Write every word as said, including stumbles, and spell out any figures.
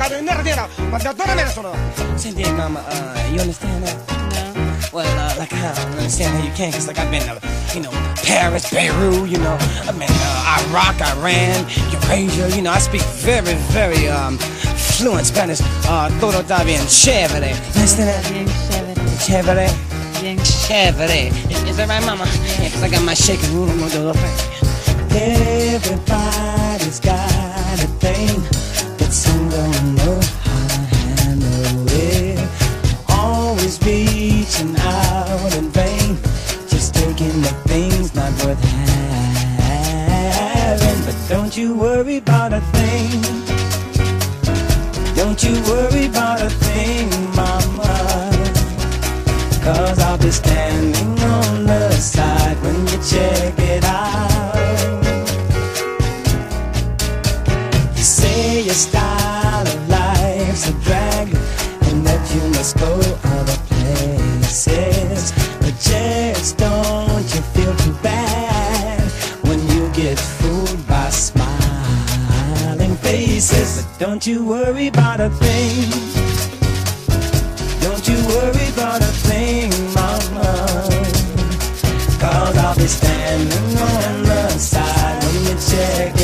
Senti, mama, uh, you understand that? No. Well, uh, like, I don't understand how you can, cause like I've been to, you know, Paris, Beirut, you know, I've been uh, Iraq, Iran, Eurasia, you know, I speak very, very, um, fluent Spanish. Uh, todo está bien chévere. Understand that? Bien chévere. Chévere. Bien Chévere. Is, is that right, mama? Yeah, cause I got my shaking room, I'm gonna do the thing. Everybody's got a thing, but some don't know how to handle it. Always reaching out in vain, just taking the things not worth having. But don't you worry about a thing. Don't you worry about a thing, mama, cause I'll be standing on the side when you check it out. You say your style of life's a drag and that you must go other places, but just don't you feel too bad when you get fooled by smiling faces. But don't you worry about a thing. Don't you worry about a thing, mama, cause I'll be standing on the side when you check